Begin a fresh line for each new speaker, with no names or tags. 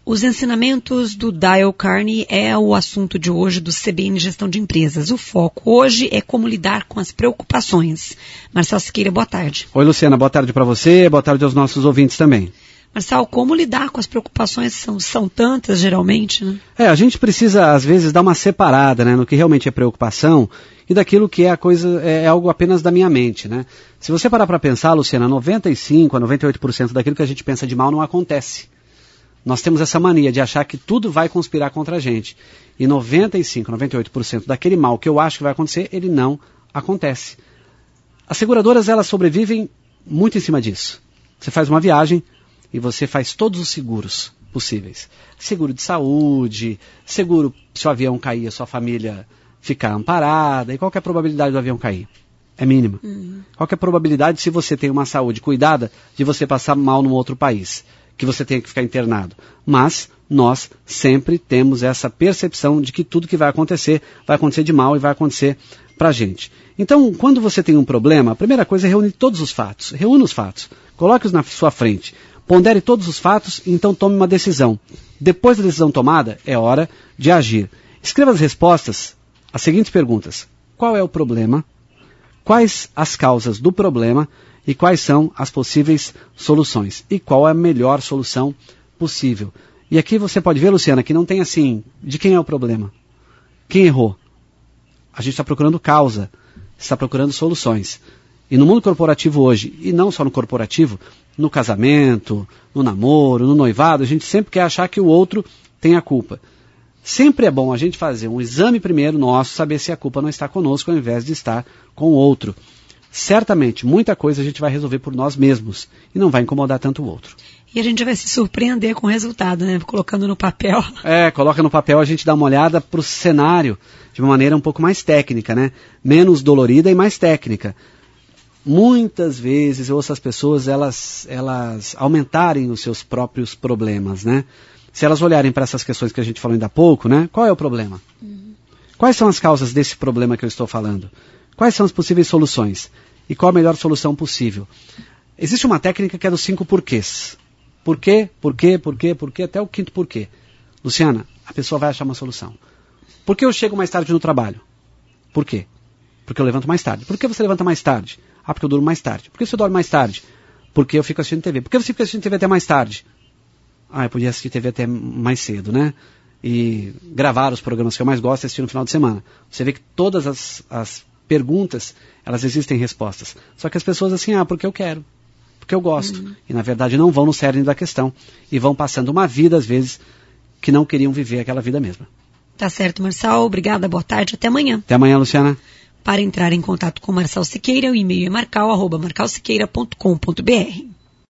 Os ensinamentos do Dale Carnegie é o assunto de hoje do CBN Gestão de Empresas. O foco hoje é como lidar com as preocupações. Marcelo Siqueira, boa tarde.
Oi, Luciana, boa tarde para você, boa tarde aos nossos ouvintes também.
Marcelo, como lidar com as preocupações? São tantas, geralmente, né?
A gente precisa, às vezes, dar uma separada, né, no que realmente é preocupação e daquilo que é algo apenas da minha mente, né? Se você parar para pensar, Luciana, 95% a 98% daquilo que a gente pensa de mal não acontece. Nós temos essa mania de achar que tudo vai conspirar contra a gente. E 95%, 98% daquele mal que eu acho que vai acontecer, ele não acontece. As seguradoras, elas sobrevivem muito em cima disso. Você faz uma viagem e você faz todos os seguros possíveis. Seguro de saúde, seguro se o avião cair, a sua família ficar amparada. E qual que é a probabilidade do avião cair? É mínima. Qual que é a probabilidade, se você tem uma saúde cuidada, de você passar mal num outro país? Que você tenha que ficar internado. Mas nós sempre temos essa percepção de que tudo que vai acontecer de mal e vai acontecer pra gente. Então, quando você tem um problema, a primeira coisa é reunir todos os fatos. Reúna os fatos. Coloque-os na sua frente. Pondere todos os fatos e então tome uma decisão. Depois da decisão tomada, é hora de agir. Escreva as respostas às seguintes perguntas. Qual é o problema? Quais as causas do problema? E quais são as possíveis soluções? E qual é a melhor solução possível? E aqui você pode ver, Luciana, que não tem assim, de quem é o problema? Quem errou? A gente está procurando causa, está procurando soluções. E no mundo corporativo hoje, e não só no corporativo, no casamento, no namoro, no noivado, a gente sempre quer achar que o outro tem a culpa. Sempre é bom a gente fazer um exame primeiro nosso, saber se a culpa não está conosco ao invés de estar com o outro. Certamente, muita coisa a gente vai resolver por nós mesmos e não vai incomodar tanto o outro.
E a gente vai se surpreender com o resultado, né? Colocando no papel.
Coloca no papel, a gente dá uma olhada para o cenário de uma maneira um pouco mais técnica, né? Menos dolorida e mais técnica. Muitas vezes eu ouço as pessoas, elas aumentarem os seus próprios problemas, né? Se elas olharem para essas questões que a gente falou ainda há pouco, né? Qual é o problema? Quais são as causas desse problema que eu estou falando? Quais são as possíveis soluções? E qual a melhor solução possível? Existe uma técnica que é dos 5 porquês. Por quê, até o 5º porquê. Luciana, a pessoa vai achar uma solução. Por que eu chego mais tarde no trabalho? Por quê? Porque eu levanto mais tarde. Por que você levanta mais tarde? Porque eu durmo mais tarde. Por que você dorme mais tarde? Porque eu fico assistindo TV. Por que você fica assistindo TV até mais tarde? Eu podia assistir TV até mais cedo, né? E gravar os programas que eu mais gosto e assistir no final de semana. Você vê que todas as perguntas, elas existem respostas. Só que as pessoas assim, porque eu quero, porque eu gosto. E na verdade não vão no cerne da questão e vão passando uma vida, às vezes, que não queriam viver aquela vida mesma.
Tá certo, Marcelo. Obrigada, boa tarde. Até amanhã.
Até amanhã, Luciana.
Para entrar em contato com Marcelo Siqueira, o e-mail é marcal@marcalsiqueira.com.br.